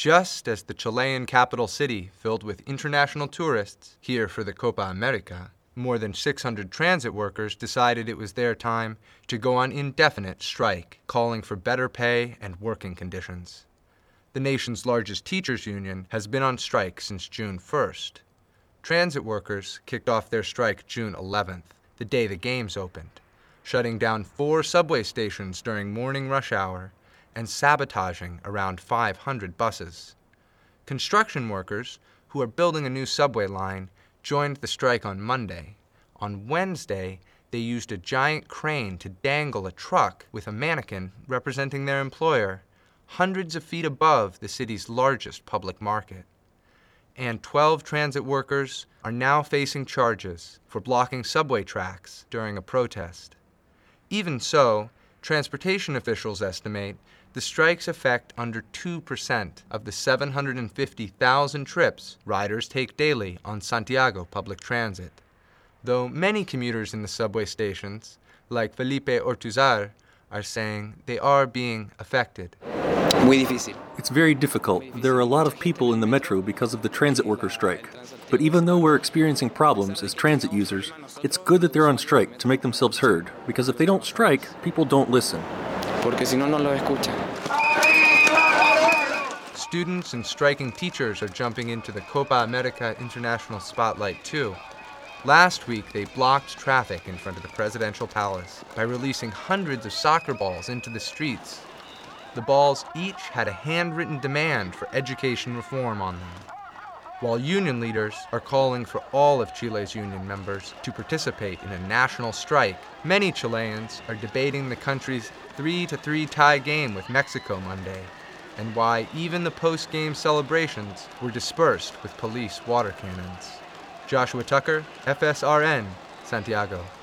Just as the Chilean capital city filled with international tourists here for the Copa America, more than 600 transit workers decided it was their time to go on indefinite strike, calling for better pay and working conditions. The nation's largest teachers' union has been on strike since June 1st. Transit workers kicked off their strike June 11th, the day the games opened, shutting down 4 subway stations during morning rush hour and sabotaging around 500 buses. Construction workers, who are building a new subway line, joined the strike on Monday. On Wednesday, they used a giant crane to dangle a truck with a mannequin representing their employer, hundreds of feet above the city's largest public market. And 12 transit workers are now facing charges for blocking subway tracks during a protest. Even so, transportation officials estimate the strikes affect under 2% of the 750,000 trips riders take daily on Santiago public transit, though many commuters in the subway stations, like Felipe Ortuzar, are saying they are being affected. It's very difficult. There are a lot of people in the metro because of the transit worker strike. But even though we're experiencing problems as transit users, it's good that they're on strike to make themselves heard, because if they don't strike, people don't listen. Students and striking teachers are jumping into the Copa America international spotlight too. Last week, they blocked traffic in front of the presidential palace by releasing hundreds of soccer balls into the streets. The balls each had a handwritten demand for education reform on them. While union leaders are calling for all of Chile's union members to participate in a national strike, many Chileans are debating the country's 3-3 tie game with Mexico Monday, and why even the post-game celebrations were dispersed with police water cannons. Joshua Tucker, FSRN, Santiago.